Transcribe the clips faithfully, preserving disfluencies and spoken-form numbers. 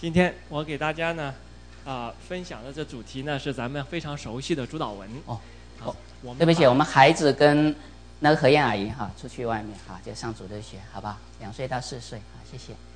今天我给大家呢，啊、呃，分享的这主题呢是咱们非常熟悉的主导文。 哦， 好，我们对不起，我们孩子跟那个何燕阿姨哈出去外面哈，就上主日学，好不好？两岁到四岁，好，谢谢。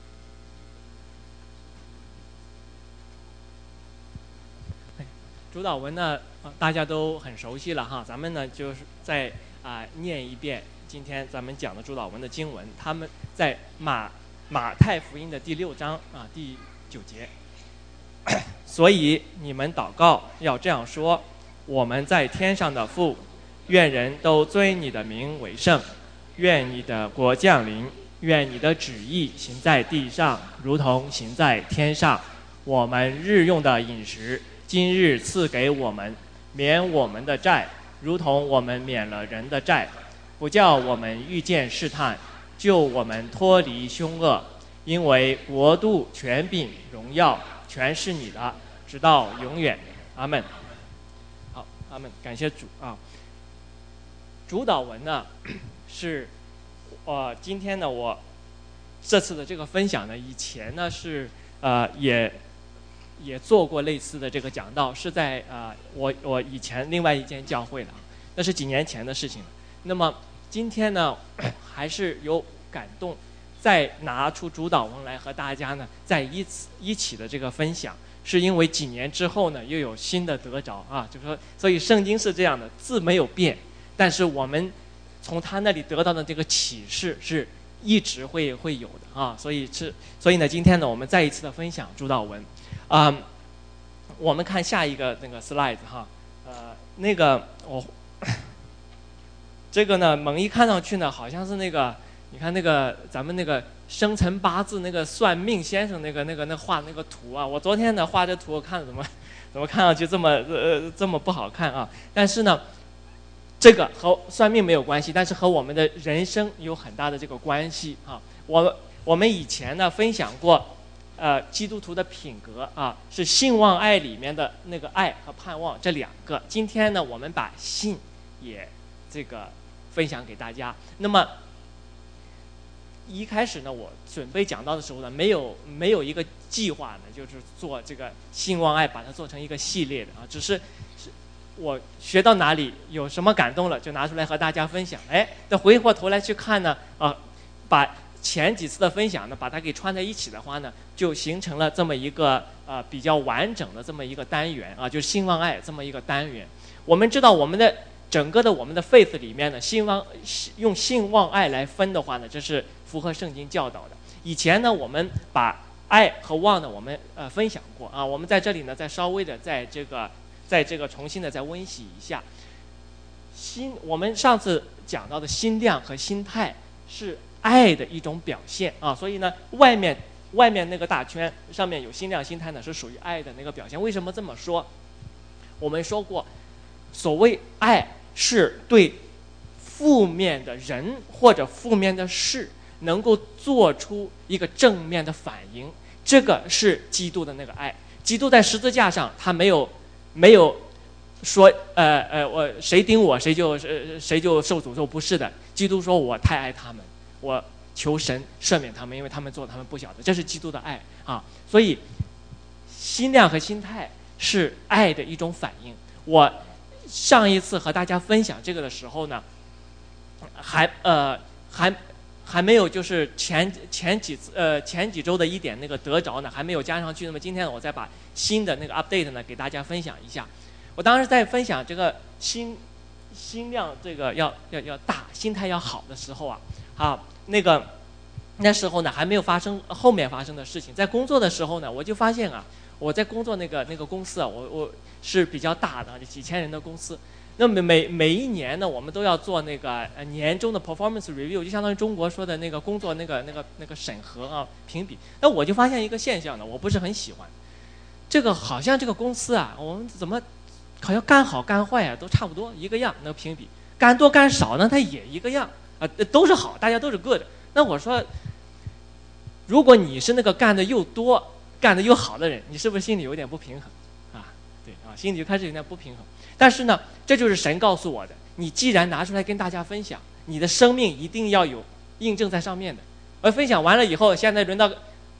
主导文呢，大家都很熟悉了哈，咱们呢就是再啊、呃、念一遍今天咱们讲的主导文的经文，他们在马马太福音的第六章啊第九节。所以你们祷告要这样说：我们在天上的父，愿人都尊你的名为圣，愿你的国降临，愿你的旨意行在地上，如同行在天上。我们日用的饮食，今日赐给我们，免我们的债，如同我们免了人的债，不叫我们遇见试探，救我们脱离凶恶。因为国度、权柄、荣耀，全是你的，直到永远。阿们。好，阿们，感谢主啊。主导文呢，是，呃，今天呢，我这次的这个分享呢，以前呢是呃也也做过类似的这个讲道，是在呃我我以前另外一间教会的，那是几年前的事情。那么今天呢，还是有感动。再拿出主导文来和大家呢，在一起一起的这个分享，是因为几年之后呢，又有新的得着啊，就说，所以圣经是这样的，字没有变，但是我们从他那里得到的这个启示是一直会会有的啊，所以是，所以呢，今天呢，我们再一次的分享主导文，啊、嗯，我们看下一个那个 slide 哈，呃，那个我、哦、这个呢，猛一看上去呢，好像是那个。你看那个咱们那个生辰八字那个算命先生那个那个那画那个图啊，我昨天呢画这图，我看怎么怎么看上去这么呃这么不好看啊？但是呢，这个和算命没有关系，但是和我们的人生有很大的这个关系啊。我我们以前呢分享过，呃，基督徒的品格啊，是信望爱里面的那个爱和盼望这两个。今天呢，我们把信也这个分享给大家。那么。一开始呢，我准备讲到的时候呢，没有没有一个计划呢，就是做这个信望爱，把它做成一个系列的啊，只是是我学到哪里有什么感动了，就拿出来和大家分享。哎，再回过头来去看呢，啊，把前几次的分享呢，把它给串在一起的话呢，就形成了这么一个呃比较完整的这么一个单元啊，就是信望爱这么一个单元。我们知道我们的整个的我们的 faith 里面呢，信望用信望爱来分的话呢，这是符合圣经教导的。以前呢，我们把爱和望呢，我们呃分享过啊。我们在这里呢，再稍微的在这个，在这个重新的再温习一下。心，我们上次讲到的心量和心态是爱的一种表现啊。所以呢，外面外面那个大圈上面有心量、心态呢，是属于爱的那个表现。为什么这么说？我们说过，所谓爱是对负面的人或者负面的事。能够做出一个正面的反应，这个是基督的那个爱。基督在十字架上，他没有没有说呃呃我谁顶我谁就呃谁就受诅咒，不是的。基督说我太爱他们，我求神赦免他们，因为他们做他们不晓得，这是基督的爱啊。所以心量和心态是爱的一种反应。我上一次和大家分享这个的时候呢，还呃还。还没有就是前前几次呃前几周的一点那个得着呢，还没有加上去。那么今天我再把新的那个 update 呢给大家分享一下。我当时在分享这个心心量这个要要要大，心态要好的时候啊，啊那个那时候呢还没有发生后面发生的事情。在工作的时候呢，我就发现啊，我在工作那个那个公司啊，我我是比较大的几千人的公司。那么每每一年呢，我们都要做那个呃年终的 performance review， 就相当于中国说的那个工作那个那个那个审核啊评比。那我就发现一个现象呢，我不是很喜欢。这个好像这个公司啊，我们怎么好像干好干坏啊都差不多一个样，那个评比干多干少呢，它也一个样啊，都是好，大家都是 good。那我说，如果你是那个干的又多、干的又好的人，你是不是心里有点不平衡啊？对啊，心里就开始有点不平衡。但是呢，这就是神告诉我的。你既然拿出来跟大家分享，你的生命一定要有印证在上面的。而分享完了以后，现在轮到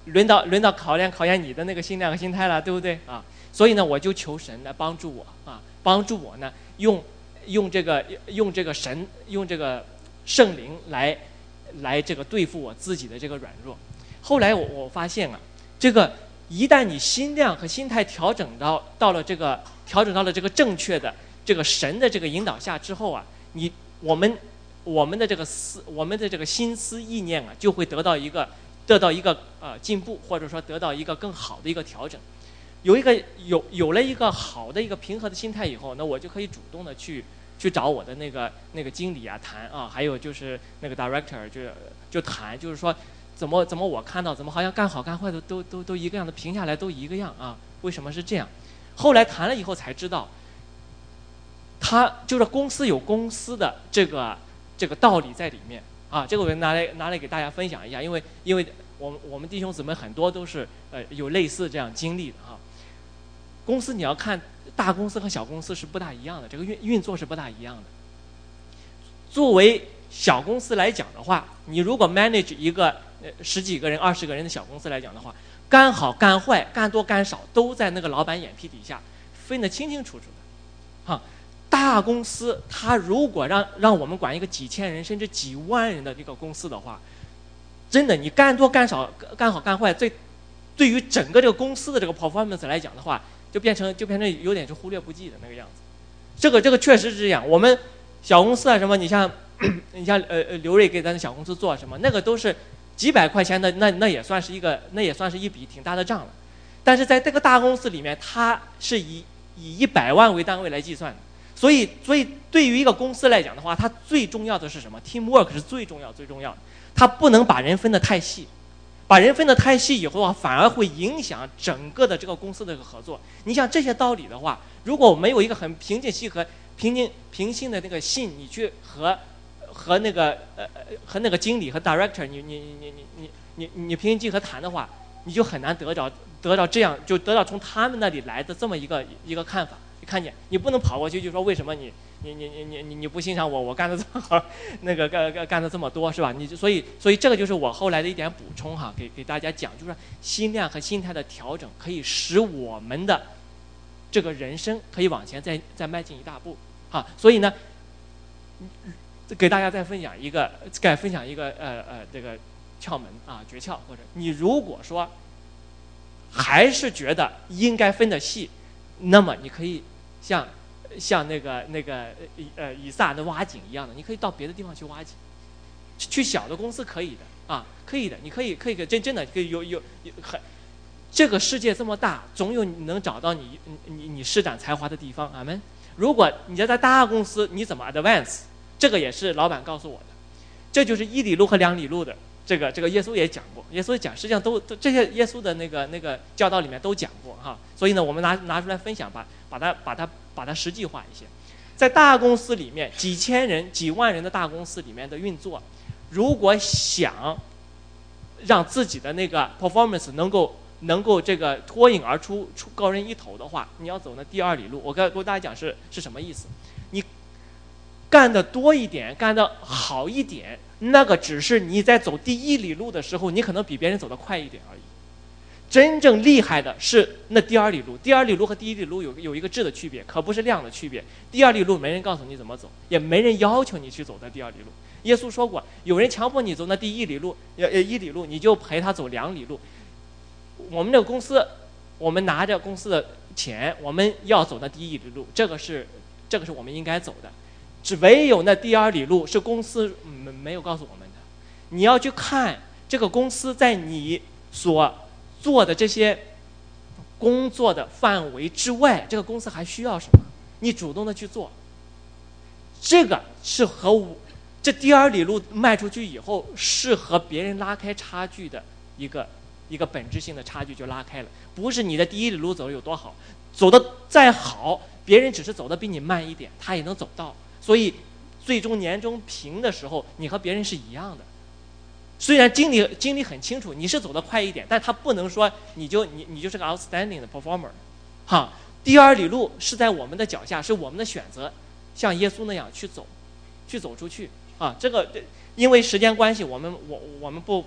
轮到轮到考验考验你的那个心量和心态了，对不对啊？所以呢，我就求神来帮助我啊，帮助我呢，用用这个用这个神用这个圣灵来来这个对付我自己的这个软弱。后来我我发现啊，这个一旦你心量和心态调整到到了这个调整到了这个正确的这个神的这个引导下之后啊，你我们我们的这个思我们的这个心思意念啊，就会得到一个得到一个呃进步，或者说得到一个更好的一个调整。有一个有有了一个好的一个平和的心态以后，那我就可以主动的去去找我的那个那个经理啊谈啊，还有就是那个 director 就就谈，就是说怎么怎么我看到怎么好像干好干坏的都都都一个样的，评下来都一个样啊？为什么是这样？后来谈了以后才知道，他就是公司有公司的这个这个道理在里面啊。这个我拿来拿来给大家分享一下，因为因为我们我们弟兄姊妹很多都是呃有类似这样经历的哈。公司你要看大公司和小公司是不大一样的，这个运运作是不大一样的。作为小公司来讲的话，你如果 manage 一个呃十几个人、二十个人的小公司来讲的话，干好干坏、干多干少都在那个老板眼皮底下分得清清楚楚的，哈。大公司它如果让让我们管一个几千人甚至几万人的这个公司的话，真的你干多干少、干好干坏，对对于整个这个公司的这个 performance 来讲的话，就变成就变成有点是忽略不计的那个样子。这个这个确实是这样。我们小公司啊什么，你像你像呃呃刘瑞给咱的小公司做什么，那个都是几百块钱的，那那也算是一个那也算是一笔挺大的账了。但是在这个大公司里面，它是以以一百万为单位来计算的。所以所以对于一个公司来讲的话，它最重要的是什么 ？teamwork 是最重要最重要的。它不能把人分得太细。把人分得太细以后啊，反而会影响整个的这个公司的这个合作。你像这些道理的话，如果没有一个很平静细和平静平心的那个心，你去和和那个呃和那个经理和 director， 你你你你你你你平心静和谈的话，你就很难得着得到这样就得到从他们那里来的这么一个一个看法。你看见你不能跑过去就说为什么你你你你你你你不欣赏我，我干的这么好，那个干干干的这么多是吧？你所以所以这个就是我后来的一点补充哈，给给大家讲，就是心量和心态的调整可以使我们的这个人生可以往前再再迈进一大步哈。所以呢，给大家再分享一个再分享一个呃呃这个窍门啊诀窍，或者你如果说还是觉得应该分得细，那么你可以像。像那个那个呃以撒的挖井一样的，你可以到别的地方去挖井，去小的公司可以的啊，可以的，你可以可以真真的可以有有有很，这个世界这么大，总有你能找到你你你施展才华的地方。阿门。如果你在大公司，你怎么 advance？ 这个也是老板告诉我的，这就是一里路和两里路的。这个这个耶稣也讲过，耶稣讲实际上都都这些耶稣的那个那个教导里面都讲过哈，所以呢，我们拿拿出来分享，把把它把它把它实际化一些。在大公司里面，几千人、几万人的大公司里面的运作，如果想让自己的那个 performance 能够能够这个脱颖而出、出高人一头的话，你要走那第二里路。我跟跟大家讲是是什么意思？你干得多一点，干得好一点。那个只是你在走第一里路的时候，你可能比别人走得快一点而已。真正厉害的是那第二里路，第二里路和第一里路有有一个质的区别，可不是量的区别。第二里路没人告诉你怎么走，也没人要求你去走那第二里路。耶稣说过，有人强迫你走那第一里路，呃一里路，你就陪他走两里路。我们这个公司，我们拿着公司的钱，我们要走那第一里路，这个是这个是我们应该走的。只唯有那第二里路是公司没没有告诉我们的，你要去看这个公司在你所做的这些工作的范围之外，这个公司还需要什么，你主动的去做。这个是和我这第二里路迈出去以后，是和别人拉开差距的一个一个本质性的差距就拉开了。不是你的第一里路走的有多好，走的再好，别人只是走的比你慢一点，他也能走到。所以最终年终评的时候，你和别人是一样的。虽然经理经理很清楚你是走得快一点，但他不能说你就你你就是个 outstanding 的 performer， 哈。第二里路是在我们的脚下，是我们的选择，像耶稣那样去走，去走出去啊。这个因为时间关系，我们我我们不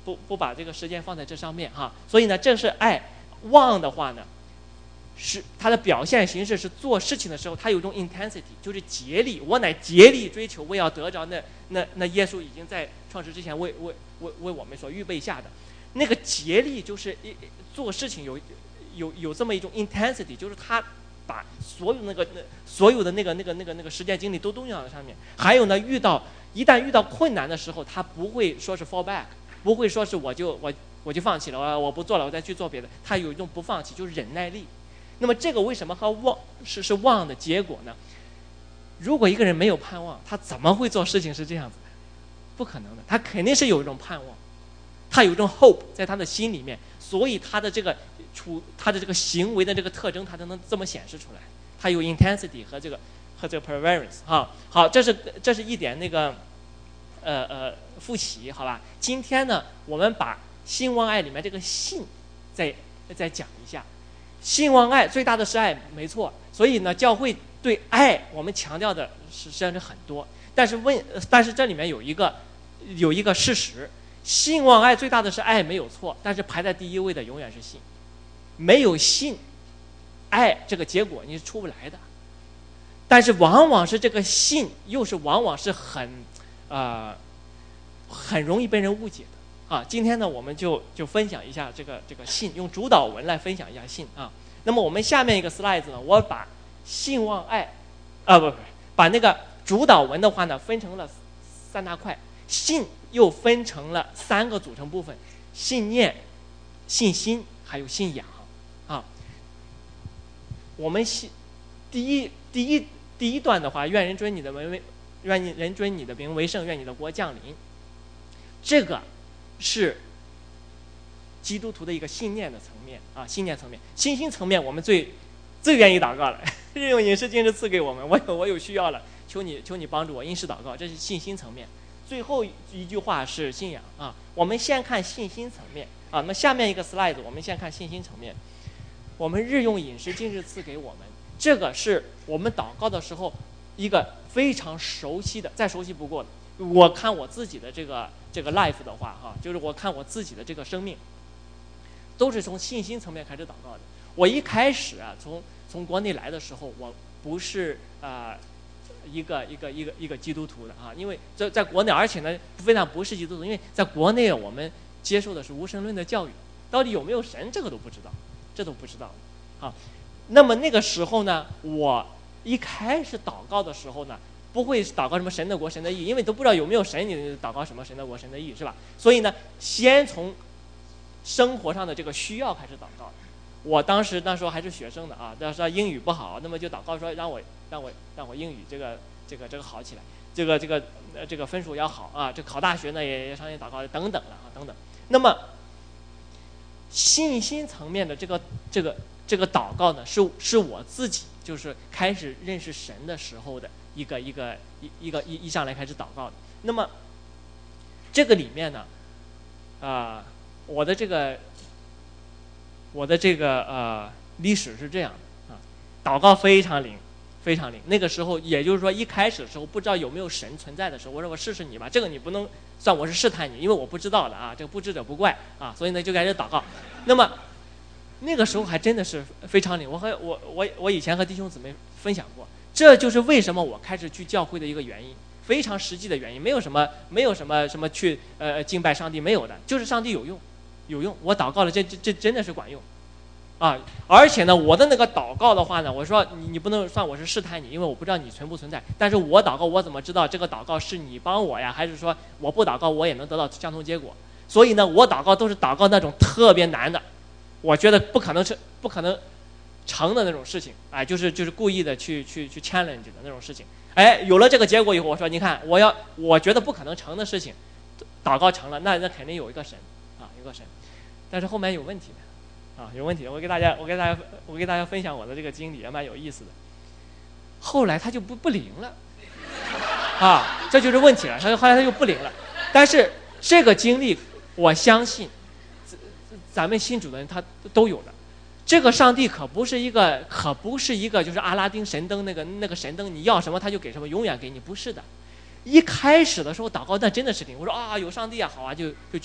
不不把这个时间放在这上面哈。所以呢，这是爱。望的话呢，是它的表现形式是做事情的时候，它有一种 intensity， 就是竭力，我乃竭力追求，我要得着那那那耶稣已经在创世之前为为为为我们所预备下的那个竭力，就是做事情有有有这么一种 intensity， 就是他把所有那个那所有的那个那个那个那个时间精力都动用在上面。还有呢，遇到一旦遇到困难的时候，他不会说是 fall back， 不会说是我就我我就放弃了，我我不做了，我再去做别的。他有一种不放弃，就是忍耐力。那么这个为什么和望是是望的结果呢？如果一个人没有盼望，他怎么会做事情是这样子的？不可能的，他肯定是有一种盼望，他有一种 hope 在他的心里面，所以他的这个处他的这个行为的这个特征，他都能这么显示出来。他有 intensity 和这个和这个 perseverance 哈。好，这是这是一点那个呃呃复习，好吧？今天呢，我们把信望爱里面这个信再再讲一下。信望爱最大的是爱，没错。所以呢，教会对爱我们强调的实际上是很多，但是问但是这里面有一个有一个事实，信望爱最大的是爱没有错，但是排在第一位的永远是信。没有信，爱这个结果你是出不来的。但是往往是这个信，又是往往是很呃很容易被人误解的。啊，今天呢，我们就就分享一下这个这个信，用主导文来分享一下信啊。那么我们下面一个 slide 呢，我把信望爱，啊不不，把那个主导文的话呢，分成了三大块，信又分成了三个组成部分：信念、信心还有信仰啊。我们信第一第一第一段的话，愿人尊你的名为，愿人尊你的名为圣，愿你的国降临，这个是基督徒的一个信念的层面啊，信念层面。信心层面，我们最最愿意祷告了，日用饮食今日赐给我们，我有我有需要了，求你求你帮助我，因事祷告，这是信心层面。最后一句话是信仰啊，我们先看信心层面啊。那么下面一个 slide， 我们先看信心层面。我们日用饮食今日赐给我们，这个是我们祷告的时候一个非常熟悉的，再熟悉不过的。我看我自己的这个这个 life 的话哈，就是我看我自己的这个生命，都是从信心层面开始祷告的。我一开始啊，从从国内来的时候，我不是啊、呃、一个一个一个一个基督徒的啊，因为在在国内，而且呢，非但不是基督徒，因为在国内我们接受的是无神论的教育，到底有没有神，这个都不知道，这都不知道啊。那么那个时候呢，我一开始祷告的时候呢，不会祷告什么神的国神的义，因为都不知道有没有神，你祷告什么神的国神的义是吧？所以呢，先从生活上的这个需要开始祷告。我当时那时候还是学生的啊，那时候英语不好，那么就祷告说让我让我让我英语这个这个这个好起来，这个这个呃这个分数要好啊，这考大学呢也也上去祷告等等了啊等等。那么信心层面的这个这个这个祷告呢，是是我自己就是开始认识神的时候的一个一个一一个一一上来开始祷告的。那么这个里面呢，啊、呃，我的这个我的这个呃历史是这样的啊，祷告非常灵，非常灵。那个时候也就是说一开始的时候不知道有没有神存在的时候，我说我试试你吧，这个你不能算我是试探你，因为我不知道的啊，这个不知者不怪啊，所以呢就开始祷告。那么那个时候还真的是非常灵，我和我我我以前和弟兄姊妹分享过，这就是为什么我开始去教会的一个原因，非常实际的原因，没有什么没有什么什么去呃敬拜上帝，没有的，就是上帝有用，有用，我祷告了，这这这真的是管用，啊！而且呢，我的那个祷告的话呢，我说你你不能算我是试探你，因为我不知道你存不存在，但是我祷告我怎么知道这个祷告是你帮我呀，还是说我不祷告我也能得到相同结果？所以呢，我祷告都是祷告那种特别难的。我觉得不可能是不可能成的那种事情，哎，就是就是故意的去去去 challenge 的那种事情，哎，有了这个结果以后，我说你看，我要我觉得不可能成的事情，祷告成了，那那肯定有一个神啊，有个神，但是后面有问题的，啊，有问题的，我给大家我给大家我给大家分享我的这个经历也蛮有意思的，后来他就不不灵了，啊，这就是问题了，所以后来他就不灵了，但是这个经历我相信。咱们信主的人他都有的，这个上帝可不是一个，可不是一个就是阿拉丁神灯那个那个神灯，你要什么他就给什么，永远给你，不是的。一开始的时候祷告那真的是灵，我说啊有上帝啊好啊就就去，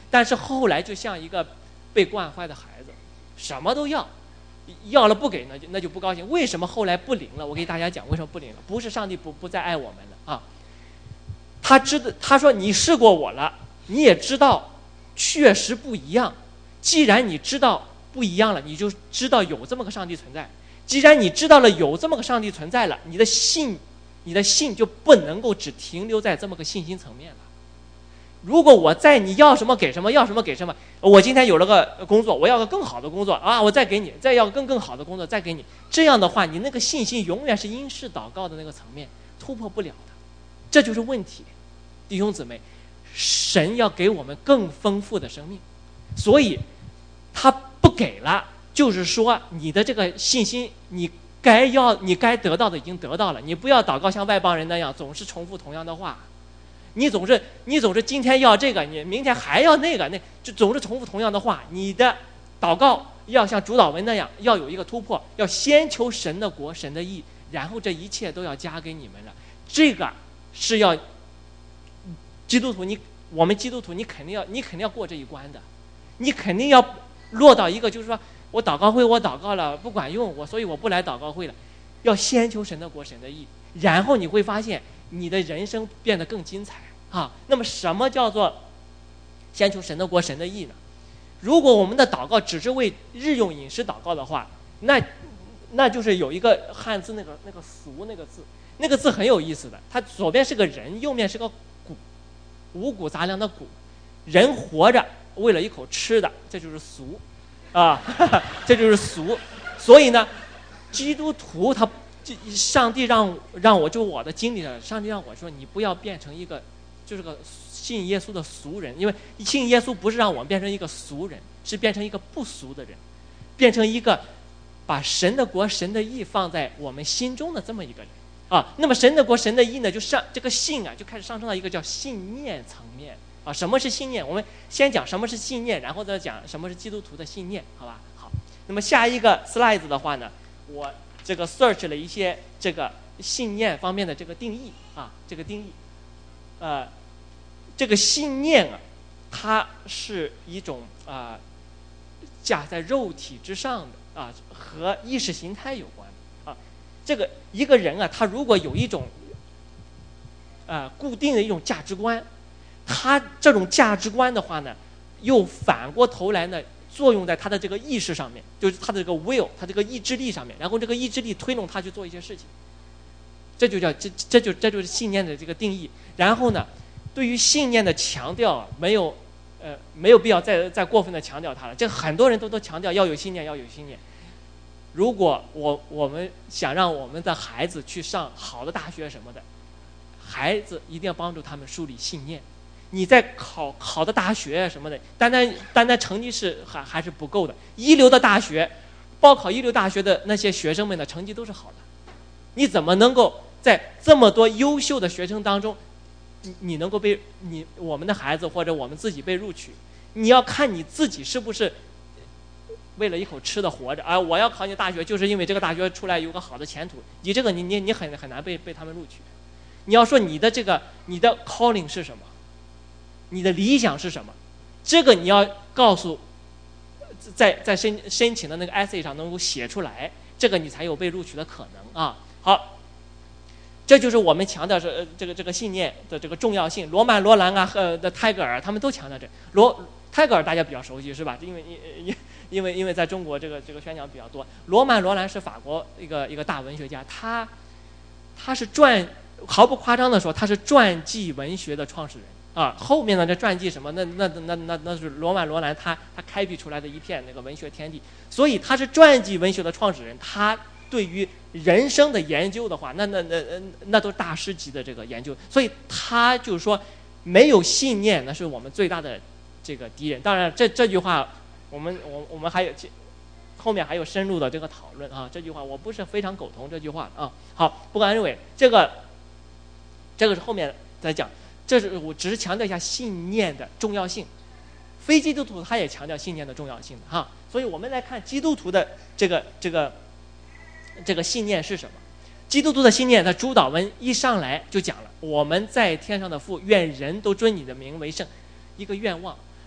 但是后来就像一个被惯坏的孩子，什么都要，要了不给那就那就不高兴。为什么后来不灵了？我给大家讲为什么不灵了，不是上帝不不再爱我们了啊，他知道，他说你试过我了，你也知道确实不一样，既然你知道不一样了，你就知道有这么个上帝存在。既然你知道了有这么个上帝存在了，你的信，你的信就不能够只停留在这么个信心层面了。如果我在你要什么给什么，要什么给什么，我今天有了个工作，我要个更好的工作啊，我再给你，再要个更更好的工作再给你，这样的话，你那个信心永远是因事祷告的那个层面，突破不了的，这就是问题。弟兄姊妹，神要给我们更丰富的生命，所以他不给了。就是说，你的这个信心，你该要、你该得到的已经得到了。你不要祷告像外邦人那样，总是重复同样的话。你总是、你总是今天要这个，你明天还要那个，那就总是重复同样的话。你的祷告要像主祷文那样，要有一个突破，要先求神的国、神的义，然后这一切都要加给你们了。这个是要基督徒，你我们基督徒，你肯定要、你肯定要过这一关的，你肯定要落到一个，就是说。我祷告会我祷告了不管用，我所以我不来祷告会了，要先求神的国神的义，然后你会发现你的人生变得更精彩啊。那么什么叫做先求神的国神的义呢？如果我们的祷告只是为日用饮食祷告的话，那那就是有一个汉字那个那个俗那个字，那个字很有意思的，它左边是个人，右面是个谷，五谷杂粮的谷，人活着为了一口吃的，这就是俗啊，这就是俗。所以呢，基督徒他，上帝让让我就我的经历了，上帝让我说，你不要变成一个，就是个信耶稣的俗人，因为信耶稣不是让我们变成一个俗人，是变成一个不俗的人，变成一个把神的国、神的义放在我们心中的这么一个人啊。那么神的国、神的义呢，就上这个信啊，就开始上升到一个叫信念层面。啊，什么是信念？我们先讲什么是信念，然后再讲什么是基督徒的信念，好吧？好，那么下一个 slide 的话呢，我这个 search 了一些这个信念方面的这个定义啊，这个定义，呃，这个信念啊，它是一种啊架在肉体之上的啊，和意识形态有关啊。这个一个人啊，他如果有一种呃固定的一种价值观。他这种价值观的话呢，又反过头来呢，作用在他的这个意识上面，就是他的这个 will， 他这个意志力上面，然后这个意志力推动他去做一些事情，这就叫这这就这就是信念的这个定义。然后呢，对于信念的强调，没有呃没有必要再再过分的强调它了。这很多人都都强调要有信念，要有信念。如果我我们想让我们的孩子去上好的大学什么的，孩子一定要帮助他们树立信念。你在考好的大学什么的，单单单单成绩是还还是不够的。一流的大学，报考一流大学的那些学生们的成绩都是好的。你怎么能够在这么多优秀的学生当中，你你能够被你我们的孩子或者我们自己被录取？你要看你自己是不是为了一口吃的活着啊！我要考你大学，就是因为这个大学出来有个好的前途。你这个你你你很很难被被他们录取。你要说你的这个你的 calling 是什么？你的理想是什么？这个你要告诉，在在申申请的那个 essay 上能够写出来，这个你才有被录取的可能啊。好，这就是我们强调是、呃、这个这个信念的这个重要性。罗曼·罗兰啊和的泰戈尔他们都强调这。罗泰戈尔大家比较熟悉是吧？因为因因为因为在中国这个这个宣讲比较多。罗曼·罗兰是法国一个一个大文学家，他他是传毫不夸张的说，他是传记文学的创始人。啊，后面呢这传记什么，那那那那那是罗曼·罗兰他他开辟出来的一片那个文学天地，所以他是传记文学的创始人。他对于人生的研究的话，那那那那都是大师级的这个研究。所以他就是说，没有信念，那是我们最大的这个敌人。当然，这这句话，我们我我们还有后面还有深入的这个讨论啊。这句话我不是非常苟同这句话啊。好，不管认为这个这个是后面再讲。这是我只是强调一下信念的重要性，非基督徒他也强调信念的重要性的哈。所以我们来看基督徒的这个这个这个信念是什么？基督徒的信念，他主祷文一上来就讲了：我们在天上的父，愿人都尊你的名为圣。一个愿望，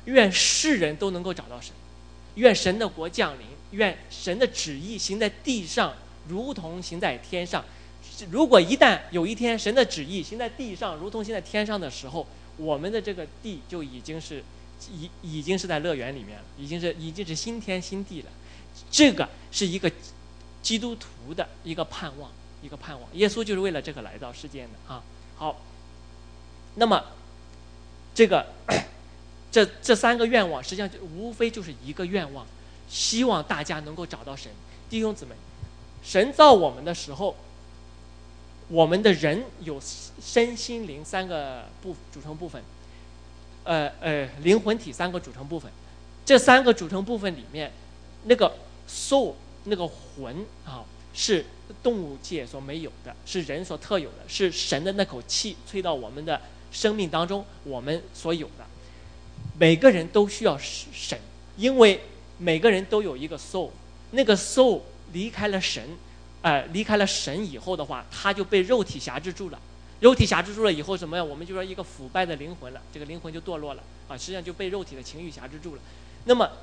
愿世人都能够找到神，愿神的国降临，愿神的旨意行在地上，如同行在天上。如果一旦有一天神的旨意行在地上，如同行在天上的时候，我们的这个地就已经是已已经是在乐园里面了，已经是已经是新天新地了。这个是一个基督徒的一个盼望，一个盼望。耶稣就是为了这个来到世间的啊。好，那么这个这这三个愿望，实际上就无非就是一个愿望，希望大家能够找到神。弟兄姊妹，神造我们的时候，我们的人有身心灵三个部组成部分，呃呃，灵魂体三个组成部分。这三个组成部分里面，那个 soul 那个魂啊，是动物界所没有的，是人所特有的，是神的那口气吹到我们的生命当中我们所有的。每个人都需要神，因为每个人都有一个 soul， 那个 soul 离开了神。呃，离开了神以后的话，他就被肉体辖制住了。肉体辖制住了以后什么呀？我们就说一个腐败的灵魂了，这个灵魂就堕落了啊，实际上就被肉体的情欲辖制住了。那么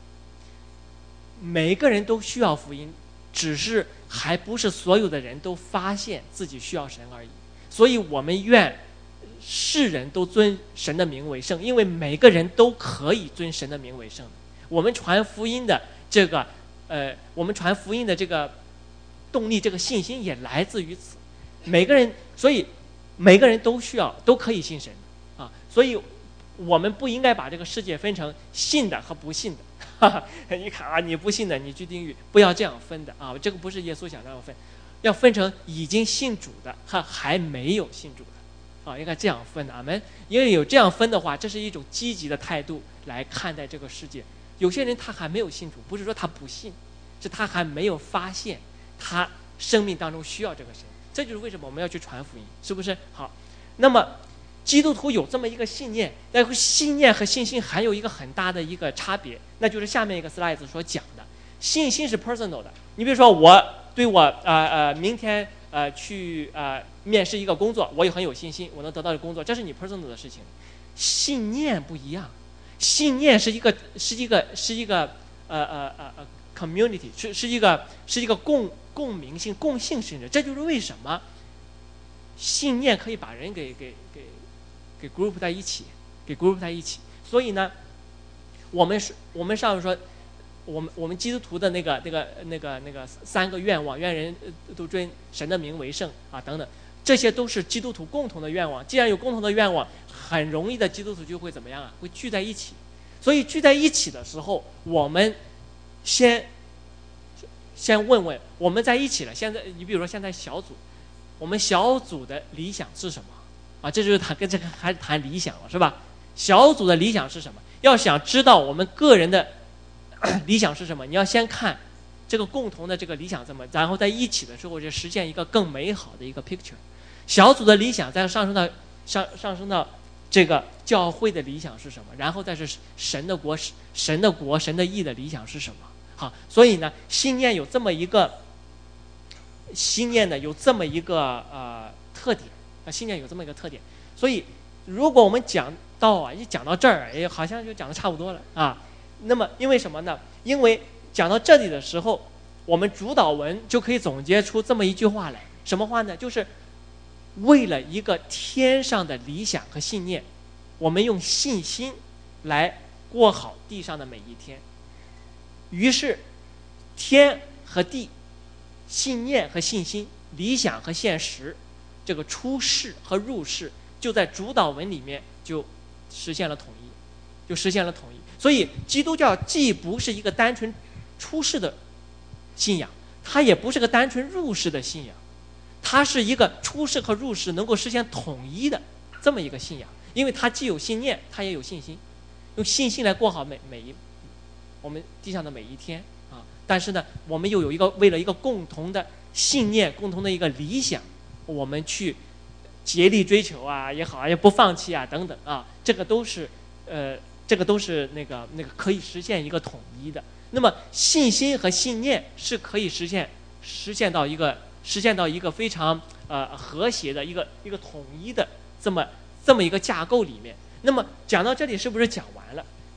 每个人都需要福音，只是还不是所有的人都发现自己需要神而已。所以我们愿世人都尊神的名为圣，因为每个人都可以尊神的名为圣。我们传福音的这个呃，我们传福音的这个动力，这个信心也来自于此。每个人，所以每个人都需要，都可以信神啊。所以我们不应该把这个世界分成信的和不信的。哈哈，你看啊，你不信的你去地狱，不要这样分的啊。这个不是耶稣想让我分，要分成已经信主的和还没有信主的啊，应该这样分的。阿们。因为有这样分的话，这是一种积极的态度来看待这个世界。有些人他还没有信主，不是说他不信，是他还没有发现他生命当中需要这个神。这就是为什么我们要去传福音，是不是？好，那么基督徒有这么一个信念，但是信念和信心还有一个很大的一个差别，那就是下面一个 slide 所讲的。信心是 personal 的，你比如说我对我呃呃明天呃去呃面试一个工作，我也很有信心，我能得到的工作，这是你 personal 的事情。信念不一样，信念是一个是一个是一个呃呃呃呃 community， 是是一个是一个共共鸣性共性性质。这就是为什么信念可以把人给给给给 group 在一起，给 group 在一起。所以呢，我们是我们上面说，我们我们基督徒的那个那个那个那个三个愿望，愿人都尊神的名为圣啊等等，这些都是基督徒共同的愿望。既然有共同的愿望，很容易的基督徒就会怎么样啊？会聚在一起。所以聚在一起的时候，我们先先问问我们在一起了。现在你比如说现在小组，我们小组的理想是什么啊？这就是谈跟这个还谈理想了，是吧？小组的理想是什么？要想知道我们个人的理想是什么，你要先看这个共同的这个理想怎么，然后在一起的时候就实现一个更美好的一个 picture。小组的理想再上升到上上升到这个教会的理想是什么，然后再是神的国神的国神的义的理想是什么。好，所以呢，信念有这么一个信念呢有这么一个呃特点啊，信念有这么一个特点。所以如果我们讲到啊，一讲到这儿，哎，好像就讲的差不多了啊。那么因为什么呢？因为讲到这里的时候，我们主导文就可以总结出这么一句话来。什么话呢？就是为了一个天上的理想和信念，我们用信心来过好地上的每一天。于是天和地，信念和信心，理想和现实，这个出世和入世就在主导文里面就实现了统一，就实现了统一。所以基督教既不是一个单纯出世的信仰，它也不是个单纯入世的信仰，它是一个出世和入世能够实现统一的这么一个信仰。因为它既有信念，它也有信心，用信心来过好每每一我们地上的每一天啊。但是呢，我们又有一个为了一个共同的信念，共同的一个理想，我们去竭力追求啊也好，也不放弃啊等等啊，这个都是呃，这个都是那个那个可以实现一个统一的。那么信心和信念是可以实现实现到一个实现到一个非常呃和谐的一个一个统一的这么这么一个架构里面。那么讲到这里是不是讲完了？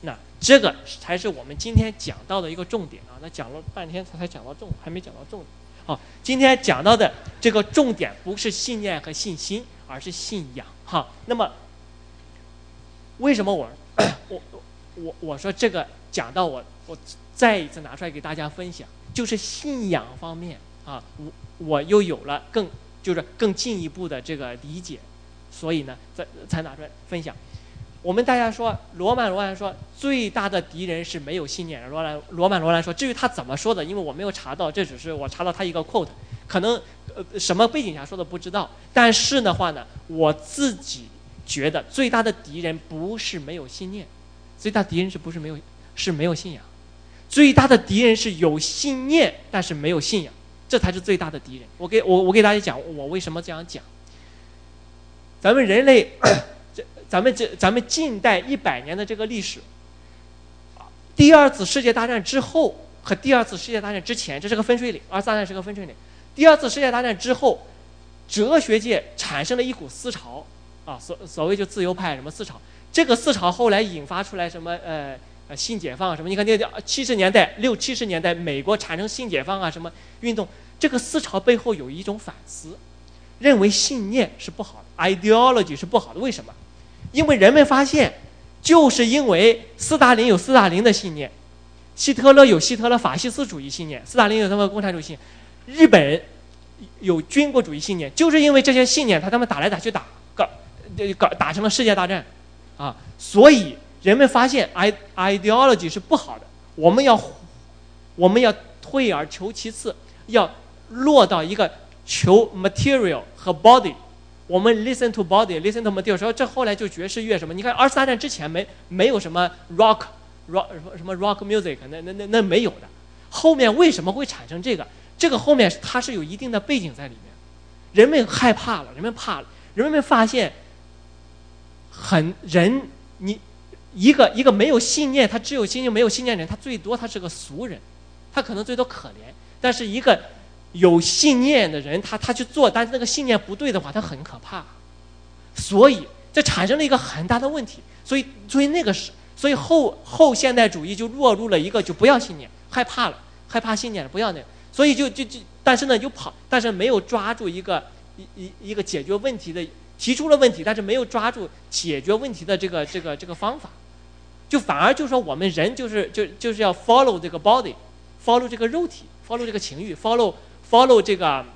那这个才是我们今天讲到的一个重点啊。那讲了半天才才讲到重，还没讲到重点。好，今天讲到的这个重点不是信念和信心，而是信仰哈。那么为什么我我我我说这个讲到我我再一次拿出来给大家分享，就是信仰方面啊，我我又有了更就是更进一步的这个理解，所以呢，才才拿出来分享。我们大家说，罗曼·罗兰说最大的敌人是没有信念。罗兰罗曼·罗兰说，至于他怎么说的，因为我没有查到，这只是我查到他一个 quote， 可能呃什么背景下说的不知道。但是的话呢，我自己觉得最大的敌人不是没有信念，最大敌人是不是没有是没有信仰，最大的敌人是有信念但是没有信仰，这才是最大的敌人。我给我我给大家讲我为什么这样讲。咱们人类。咱们这咱们近代一百年的这个历史，第二次世界大战之后和第二次世界大战之前，这是个分水岭，二次大战是个分水岭。第二次世界大战之后，哲学界产生了一股思潮啊，所所谓就自由派什么思潮。这个思潮后来引发出来什么呃呃新解放什么？你看那个七十年代六七十年代美国产生新解放啊什么运动，这个思潮背后有一种反思，认为信念是不好的 ，ideology 是不好的。为什么？因为人们发现，就是因为斯大林有斯大林的信念，希特勒有希特勒法西斯主义信念，斯大林有他们共产主义信念，日本人有军国主义信念，就是因为这些信念，他他们打来打去打，搞搞打成了世界大战，啊，所以人们发现 ideology 是不好的，我们要我们要退而求其次，要落到一个求 material 和 body。我们 listen to body, listen to material， 说这后来就爵士乐什么？你看二次大战之前没没有什么 rock rock 什么 rock music， 那那那那没有的。后面为什么会产生这个？这个后面它是有一定的背景在里面。人们害怕了，人们怕了，人们发现很人你一个一个没有信念，他只有信念没有信念的人，他最多他是个俗人，他可能最多可怜。但是一个有信念的人，他他去做，但是那个信念不对的话，他很可怕。所以这产生了一个很大的问题。所以所以那个是，所以后后现代主义就落入了一个就不要信念，害怕了，害怕信念了，不要那个，所以就就就，但是呢就跑，但是没有抓住一个一一一个解决问题的，提出了问题，但是没有抓住解决问题的这个这个这个方法，就反而就说我们人就是就就是要 follow 这个 body，follow 这个肉体 ，follow 这个情欲 ，follow。follow 这个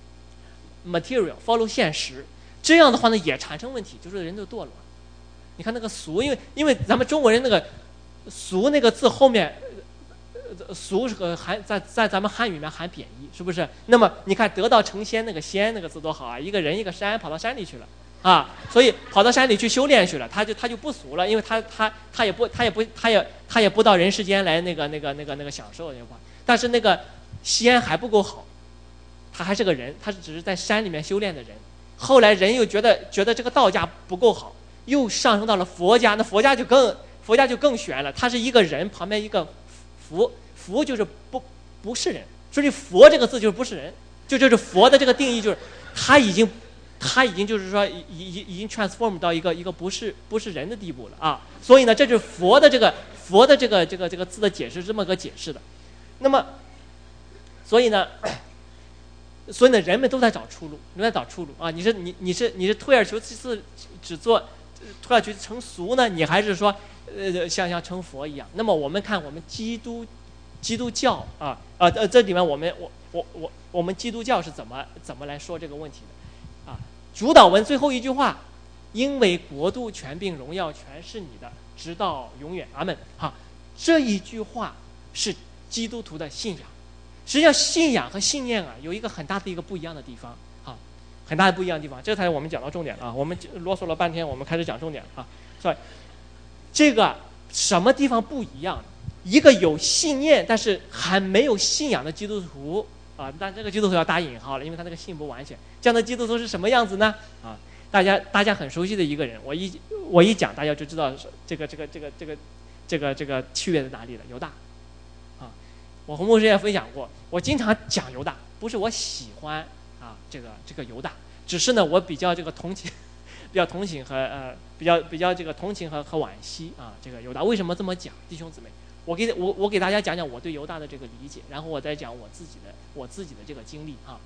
material follow 现实，这样的话呢也产生问题，就是人就堕落。你看那个俗，因为因为咱们中国人那个俗那个字后面，俗是个含在在咱们汉语里面含贬义，是不是？那么你看得道成仙那个仙那个字多好啊，一个人一个山跑到山里去了啊，所以跑到山里去修炼去了，他就他就不俗了，因为他他他也不他也不他也他也不到人世间来那个那个那个那个享受那个，但是那个仙还不够好。他还是个人，他是只是在山里面修炼的人。后来人又觉得觉得这个道家不够好，又上升到了佛家。那佛家就更佛家就更玄了，他是一个人旁边一个佛，佛就是不不是人，所以佛这个字就是不是人，就就是佛的这个定义就是他已经他已经就是说已已已经 transform 到一个一个不是不是人的地步了啊。所以呢，这就是佛的这个佛的这个这个这个字的解释，这么个解释的。那么，所以呢。所以呢，人们都在找出路，都在找出路啊！你是你你是你是退而求其次，只做退而求其次成俗呢？你还是说，呃，像像成佛一样？那么我们看我们基督基督教啊啊呃，这里面我们我我我我们基督教是怎么怎么来说这个问题的？啊，主导文最后一句话，因为国度、权柄、荣耀全是你的，直到永远，阿们。哈，这一句话是基督徒的信仰。实际上，信仰和信念啊，有一个很大的一个不一样的地方啊，很大的不一样的地方，这才是我们讲到重点了啊。我们啰嗦了半天，我们开始讲重点了啊。所以，这个什么地方不一样？一个有信念但是还没有信仰的基督徒啊，但这个基督徒要打引号了，因为他那个信不完全。这样的基督徒是什么样子呢？啊，大家大家很熟悉的一个人，我一我一讲，大家就知道这个这个这个这个这个这个区别在哪里了。犹大。我和牧师也分享过，我经常讲犹大，不是我喜欢啊这个这个犹大，只是呢我比较这个同情比较同情和呃比较比较这个同情和和惋惜啊。这个犹大为什么这么讲？弟兄姊妹，我给我我给大家讲讲我对犹大的这个理解，然后我再讲我自己的我自己的这个经历啊。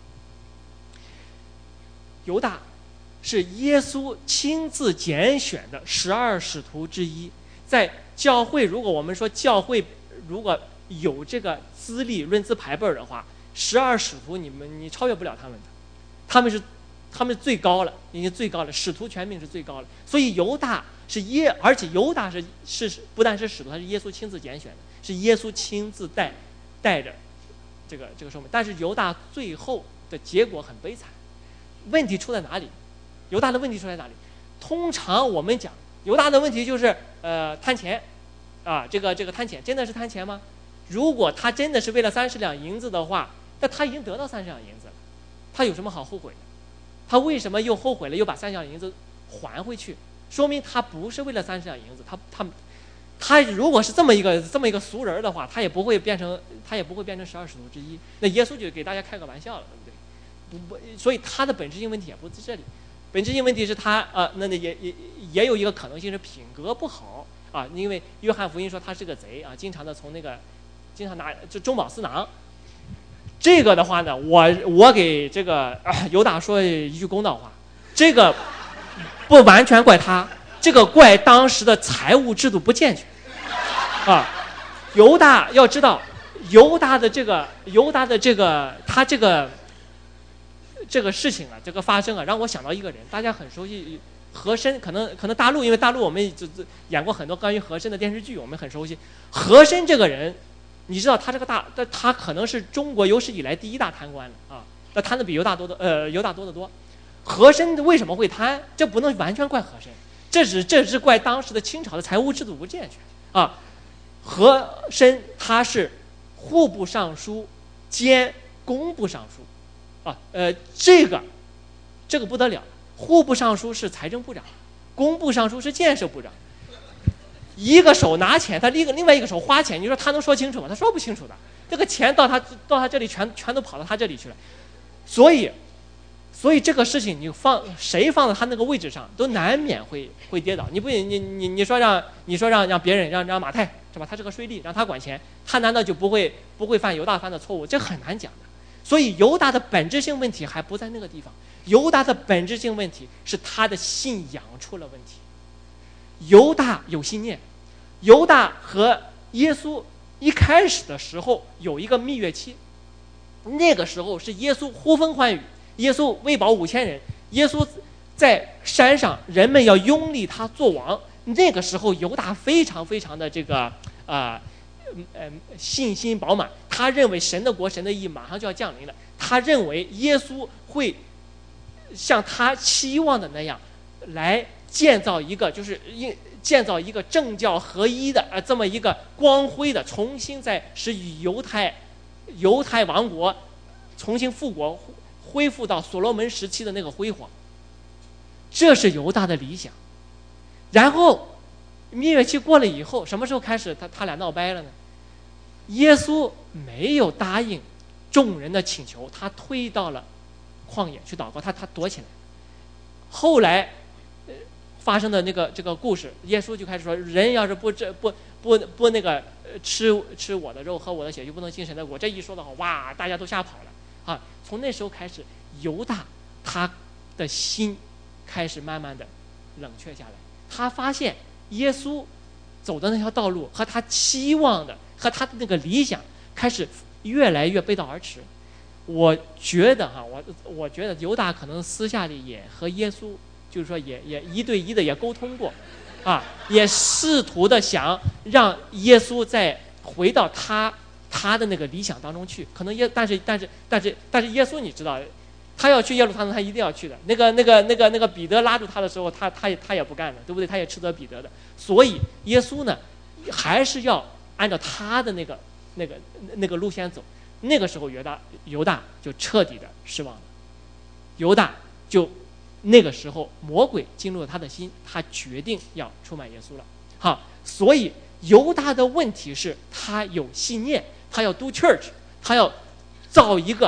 犹大是耶稣亲自拣选的十二使徒之一，在教会，如果我们说教会如果有这个资历论资排辈的话，十二使徒你们你超越不了他们的，他们是他们是最高了，已经最高了，使徒权柄是最高了。所以犹大是耶，而且犹大是是不但是使徒，他是耶稣亲自拣选的，是耶稣亲自带带着这个这个受命。但是犹大最后的结果很悲惨。问题出在哪里？犹大的问题出在哪里？通常我们讲犹大的问题就是呃贪钱啊，这个这个贪钱，真的是贪钱吗？如果他真的是为了三十两银子的话，那他已经得到三十两银子了，他有什么好后悔的？他为什么又后悔了，又把三十两银子还回去？说明他不是为了三十两银子，他他他如果是这么一个这么一个俗人的话，他也不会变成他也不会变成十二使徒之一。那耶稣就给大家开个玩笑了，对不对？不不，所以他的本质性问题也不在这里，本质性问题是他呃，那那也也也有一个可能性是品格不好啊，因为约翰福音说他是个贼啊，经常的从那个经常拿就中饱私囊。这个的话呢，我我给这个、呃、犹大说一句公道话，这个不完全怪他，这个怪当时的财务制度不健全啊。犹大要知道，犹大的这个犹大的这个他这个。这个事情啊，这个发生啊，让我想到一个人，大家很熟悉，和珅，可能可能大陆，因为大陆我们就演过很多关于和珅的电视剧，我们很熟悉。和珅这个人，你知道他这个大，他可能是中国有史以来第一大贪官了啊，那贪的比犹大多的，呃，犹大多得多。和珅为什么会贪？这不能完全怪和珅，这是这是怪当时的清朝的财务制度不健全啊。和珅他是户部尚书兼工部尚书。啊，呃，这个，这个不得了，户部尚书是财政部长，工部尚书是建设部长，一个手拿钱，他另一个另外一个手花钱，你说他能说清楚吗？他说不清楚的，这个钱到他到他这里全全都跑到他这里去了，所以，所以这个事情你放谁放在他那个位置上，都难免会会跌倒。你不你你你说让你说让让别人让让马太是吧？他是个税吏，让他管钱，他难道就不会不会犯犹大犯的错误？这很难讲的。所以犹大的本质性问题还不在那个地方，犹大的本质性问题是他的信仰出了问题。犹大有信念，犹大和耶稣一开始的时候有一个蜜月期，那个时候是耶稣呼风唤雨，耶稣喂饱五千人，耶稣在山上，人们要拥立他做王。那个时候犹大非常非常的这个啊。呃呃，信心饱满，他认为神的国、神的义马上就要降临了。他认为耶稣会像他期望的那样，来建造一个，就是建造一个政教合一的呃这么一个光辉的，重新再使犹太犹太王国重新复国，恢复到所罗门时期的那个辉煌。这是犹大的理想。然后蜜月期过了以后，什么时候开始他他俩闹掰了呢？耶稣没有答应众人的请求，他退到了旷野去祷告，他他躲起来。后来、呃、发生的那个这个故事，耶稣就开始说，人要是不这不不不那个吃吃我的肉喝我的血，就不能进神的国。这一说的话，哇，大家都吓跑了啊！从那时候开始，犹大他的心开始慢慢的冷却下来，他发现耶稣走的那条道路和他期望的和他的那个理想开始越来越背道而驰。我觉得哈，我我觉得犹大可能私下里也和耶稣，就是说也也一对一的也沟通过，啊，也试图的想让耶稣再回到他他的那个理想当中去。可能耶，但是但是但是但是耶稣你知道，他要去耶路撒冷，他一定要去的。那个那个那个那个彼得拉住他的时候，他他也他也不干了，对不对？他也斥责彼得的。所以耶稣呢，还是要按照他的那个那个那个路线走。那个时候犹大犹大就彻底的失望了，犹大就那个时候魔鬼进入了他的心，他决定要出卖耶稣了。好，所以犹大的问题是他有信念，他要 do church， 他要造一个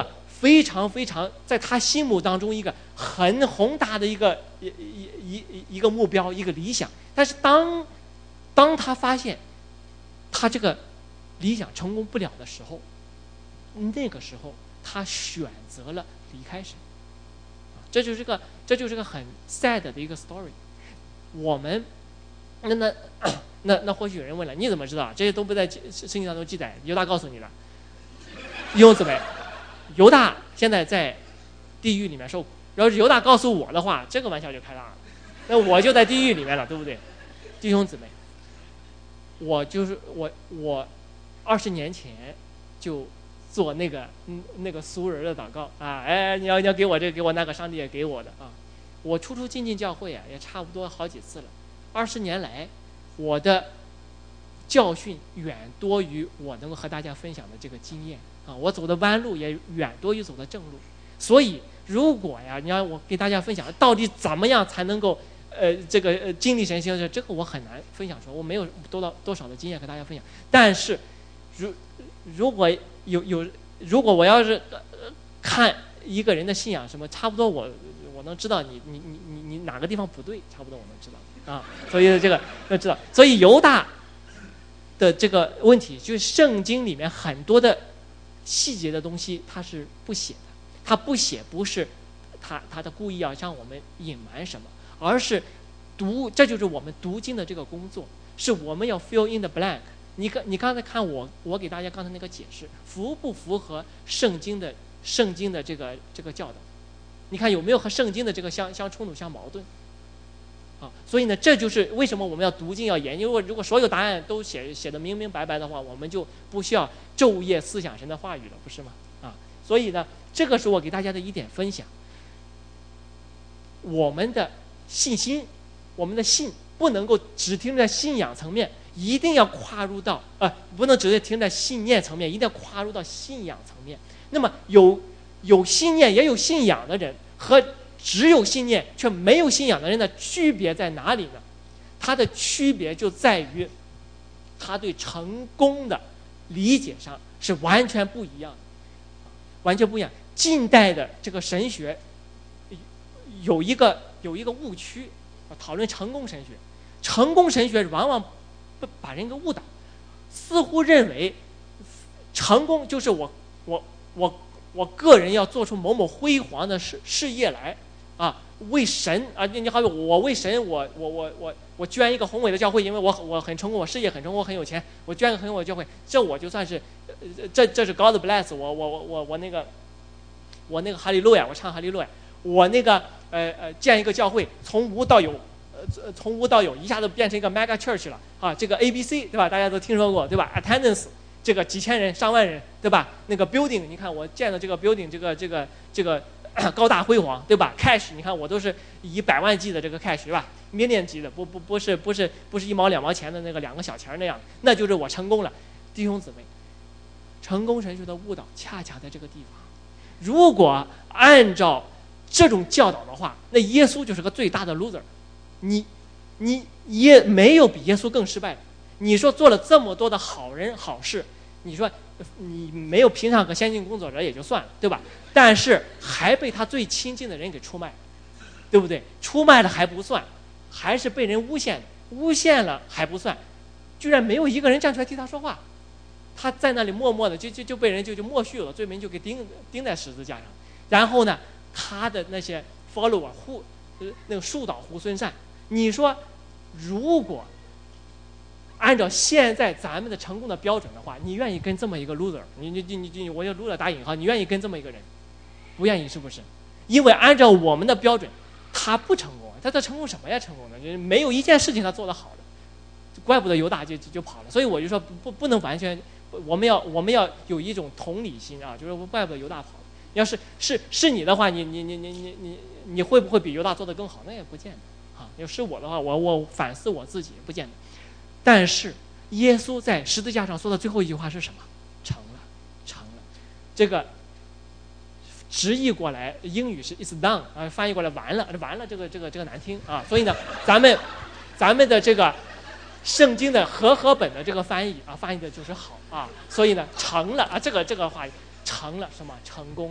非常非常在他心目当中一个很宏大的一个一一一一个目标，一个理想。但是当当他发现他这个理想成功不了的时候，那个时候他选择了离开神。这就是个这就是个很 sad 的一个 story。我们那那那那或许有人问了，你怎么知道这些都不在圣经当中记载？犹大告诉你了。弟兄姊妹，犹大现在在地狱里面受苦，然后犹大告诉我的话，这个玩笑就开大了，那我就在地狱里面了，对不对？弟兄姊妹，我就是我我二十年前就做那个嗯那个俗人的祷告啊，哎，你要你要给我这个给我那个，上帝也给我的啊。我出出进进教会啊，也差不多好几次了。二十年来，我的教训远多于我能够和大家分享的这个经验啊，我走的弯路也远多于走的正路。所以，如果呀，你让我给大家分享到底怎么样才能够呃这个呃经历神行事，这个我很难分享出来，我没有多到多少的经验和大家分享。但是，如如果有有如果我要是、呃、看一个人的信仰什么，差不多我我能知道你你你你你哪个地方不对，差不多我能知道啊。所以这个要知道，所以犹大的这个问题，就是圣经里面很多的细节的东西他是不写的，他不写不是他他的故意要向我们隐瞒什么，而是读，这就是我们读经的这个工作，是我们要 fill in the blank。你刚你刚才看我我给大家刚才那个解释，符不符合圣经的圣经的这个这个教导？你看有没有和圣经的这个相相冲突、相矛盾？啊，所以呢，这就是为什么我们要读经、要研究。如果如果所有答案都写写得明明白白的话，我们就不需要昼夜思想神的话语了，不是吗？啊，所以呢，这个是我给大家的一点分享。我们的信心，我们的信不能够只停在信仰层面，一定要跨入到呃，不能只是停在信念层面，一定要跨入到信仰层面。那么有有信念也有信仰的人和只有信念却没有信仰的人的区别在哪里呢？它的区别就在于他对成功的理解上是完全不一样的，完全不一样。近代的这个神学有一个有一个误区，讨论成功神学，成功神学往往把人给误导，似乎认为成功就是我我我我个人要做出某某辉煌的事事业来啊，为神啊，你好比我为神，我我我我我捐一个宏伟的教会，因为我我很成功，我事业很成功，我很有钱，我捐个很宏伟的教会，这我就算是，呃、这这是 God bless 我我我我我那个我那个哈利路亚，我唱哈利路亚，我那个呃呃建一个教会，从无到有，呃从无到有，一下子变成一个 mega church 了啊，这个 A B C 对吧？大家都听说过对吧 ？Attendance 这个几千人、上万人对吧？那个 building 你看我建的这个 building 这个这个这个。高大辉煌，对吧 ？cash， 你看我都是以百万计的这个 cash， 对吧 ？million 级的，不不不是不是不是一毛两毛钱的那个两个小钱那样，那就是我成功了。弟兄姊妹，成功神学的误导恰恰在这个地方。如果按照这种教导的话，那耶稣就是个最大的 loser。你你也没有比耶稣更失败的。你说做了这么多的好人好事，你说你没有评上个先进工作者也就算了，对吧？但是还被他最亲近的人给出卖，对不对？出卖了还不算，还是被人诬陷的，诬陷了还不算，居然没有一个人站出来替他说话，他在那里默默的就就就被人就就默许了，罪名就给钉钉在十字架上。然后呢，他的那些 follower 护呃那个树倒猢狲散，你说如果按照现在咱们的成功的标准的话，你愿意跟这么一个 loser， 你你你你，我就 loser 打引号，你愿意跟这么一个人？不愿意是不是？因为按照我们的标准，他不成功，他他成功什么呀？成功的没有一件事情他做得好的，怪不得犹大就就跑了。所以我就说不不不能完全，我们要我们要有一种同理心啊，就是怪不得犹大跑了。要是是是你的话，你你你你你你你会不会比犹大做得更好？那也不见得啊。要是我的话，我我反思我自己也不见得。但是耶稣在十字架上说的最后一句话是什么？成了，成了。这个直译过来，英语是 "It's done" 啊，翻译过来完了，完了，这个这个这个难听啊。所以呢，咱们咱们的这个圣经的和合本的这个翻译啊，翻译的就是好啊。所以呢，成了啊，这个这个话成了什么？成功了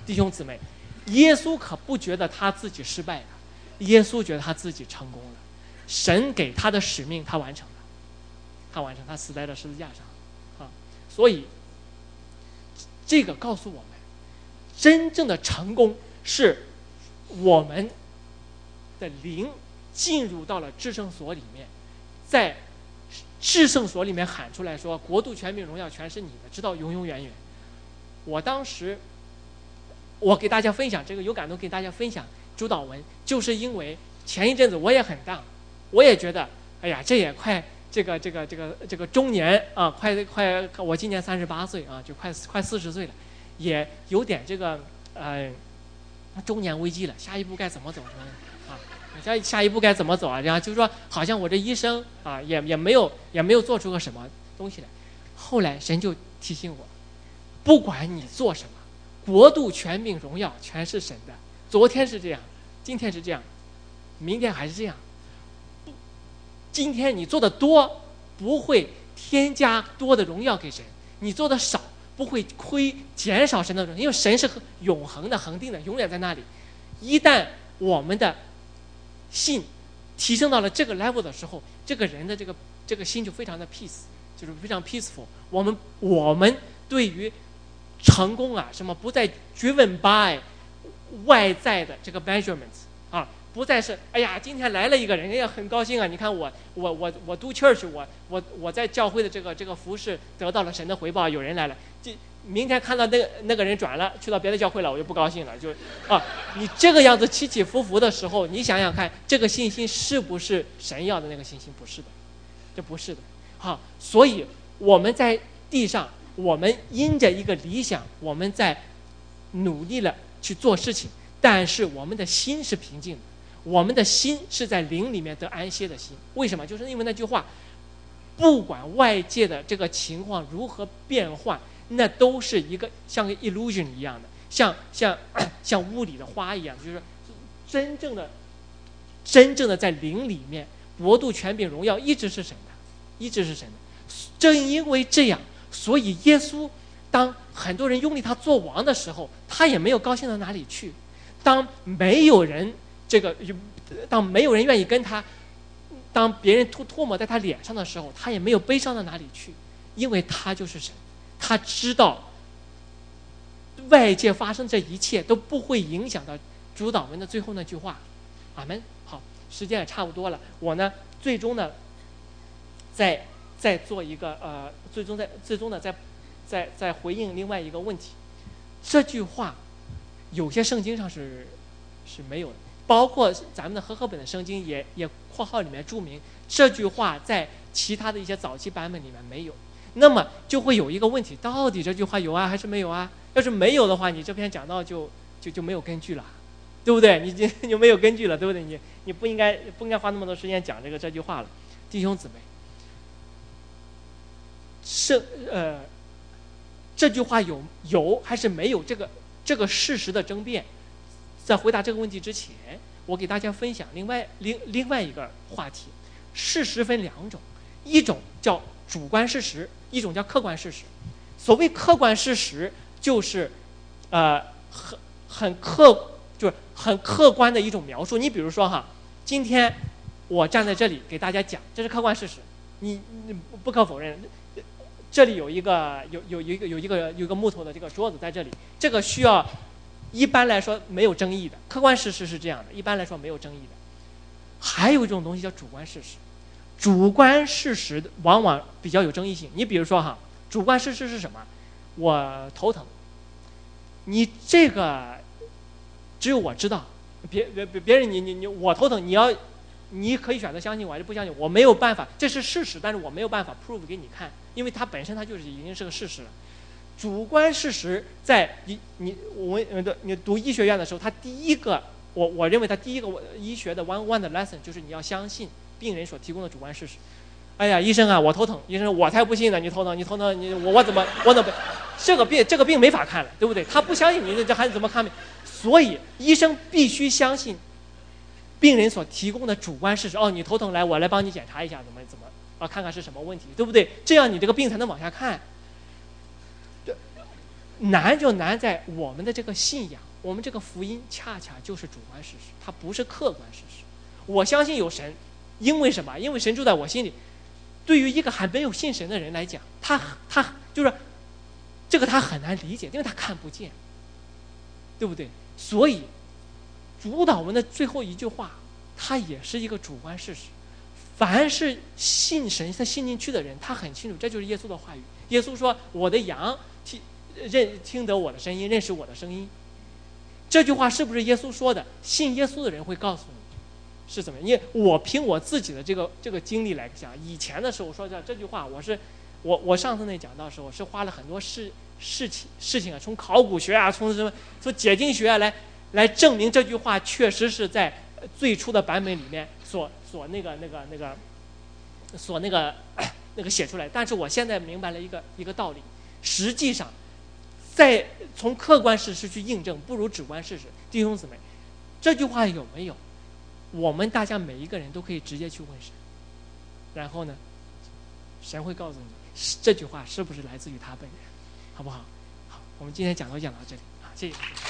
弟兄姊妹，耶稣可不觉得他自己失败了，耶稣觉得他自己成功了。神给他的使命他完成了，他完成，他死在了十字架上啊。所以这个告诉我们，真正的成功是我们的灵进入到了至圣所里面，在至圣所里面喊出来说，国度、权柄、荣耀全是你的，直到永永远远。我当时我给大家分享这个，有感动给大家分享主祷文，就是因为前一阵子我也很down，我也觉得哎呀，这也快这个这个这个这个中年啊，快快我今年三十八岁啊，就快快四十岁了，也有点这个呃中年危机了，下一步该怎么走啊？下下一步该怎么走啊？然后就是说，好像我这一生啊，也也没有也没有做出个什么东西来。后来神就提醒我，不管你做什么，国度、权柄、荣耀全是神的。昨天是这样，今天是这样，明天还是这样。今天你做的多，不会添加多的荣耀给神；你做的少，不会亏减少神的荣耀，因为神是永恒的、恒定的，永远在那里。一旦我们的信提升到了这个 level 的时候，这个人的这个这个心就非常的 peace， 就是非常 peaceful。我们我们对于成功啊什么不再 driven by 外在的这个 measurements 啊，不再是哎呀今天来了一个人，哎呀很高兴啊，你看我我我我 do church， 我我我在教会的这个这个服侍得到了神的回报，有人来了，这明天看到那个那个人转了去到别的教会了，我就不高兴了，就啊你这个样子起起伏伏的时候，你想想看，这个信心是不是神要的那个信心？不是的，这不是的。好，所以我们在地上，我们因着一个理想，我们在努力了去做事情，但是我们的心是平静的，我们的心是在灵里面得安歇的心。为什么？就是因为那句话，不管外界的这个情况如何变换，那都是一个像个 illusion 一样的，像像像屋里的花一样，就是真正的真正的在灵里面，国度、权柄、荣耀一直是神的，一直是神的。正因为这样，所以耶稣当很多人拥立他做王的时候，他也没有高兴到哪里去。当没有人这个当没有人愿意跟他，当别人吐唾沫在他脸上的时候，他也没有悲伤到哪里去，因为他就是神，他知道外界发生这一切都不会影响到主祷文的最后那句话。阿们。好，时间也差不多了，我呢最终呢再再做一个呃，最终在最终呢再再再回应另外一个问题。这句话有些圣经上是是没有的，包括咱们的和合本的圣经也也括号里面注明这句话在其他的一些早期版本里面没有。那么就会有一个问题，到底这句话有啊还是没有啊？要是没有的话，你这篇讲道就就就没有根据了，对不对？你就你就没有根据了，对不对？你你不应该不应该花那么多时间讲这个这句话了。弟兄姊妹，是呃这句话有有还是没有这个这个事实的争辩？在回答这个问题之前，我给大家分享另外另另外一个话题。事实分两种，一种叫主观事实，一种叫客观事实。所谓客观事实，就是呃很很客就是很客观的一种描述。你比如说哈，今天我站在这里给大家讲，这是客观事实，你你不可否认。这里有一个有有一个有一个有一个木头的这个桌子在这里，这个需要一般来说没有争议的，客观事实是这样的，一般来说没有争议的。还有一种东西叫主观事实，主观事实往往比较有争议性。你比如说哈，主观事实是什么？我头疼，你这个只有我知道，别别别别人你你你我头疼，你要你可以选择相信我还是不相信，我没有办法，这是事实，但是我没有办法 prove 给你看，因为它本身它就是已经是个事实了。主观事实在你你我们你读医学院的时候，它第一个我我认为它第一个医学的 one one 的 lesson 就是你要相信病人所提供的主观事实。哎呀，医生啊，我头疼，医生我才不信呢，你头疼你头疼你我我怎么我怎么这个病这个病没法看了，对不对？他不相信你，这还怎么看病？所以医生必须相信病人所提供的主观事实。哦，你头疼，来我来帮你检查一下，怎么怎么啊，看看是什么问题，对不对？这样你这个病才能往下看。 难就难在我们的这个信仰，我们这个福音恰恰就是主观事实，它不是客观事实。我相信有神，因为什么？因为神住在我心里。对于一个还没有信神的人来讲，他他就是这个他很难理解，因为他看不见，对不对？所以主祷文的最后一句话，它也是一个主观事实。凡是信神、他信进去的人，他很清楚，这就是耶稣的话语。耶稣说：“我的羊听认听得我的声音，认识我的声音。”这句话是不是耶稣说的？信耶稣的人会告诉你是怎么样。因为我凭我自己的这个这个经历来讲，以前的时候说这这句话，我是我我上次那讲到的时候，我是花了很多事事情事情啊，从考古学啊，从什么从解经学啊来来证明这句话确实是在最初的版本里面所所那个那个那个所那个那个写出来。但是我现在明白了一个一个道理，实际上在从客观事实去印证，不如主观事实。弟兄姊妹，这句话有没有？我们大家每一个人都可以直接去问神，然后呢，神会告诉你这句话是不是来自于他本人，好不好？好，我们今天讲都讲到这里啊，谢谢。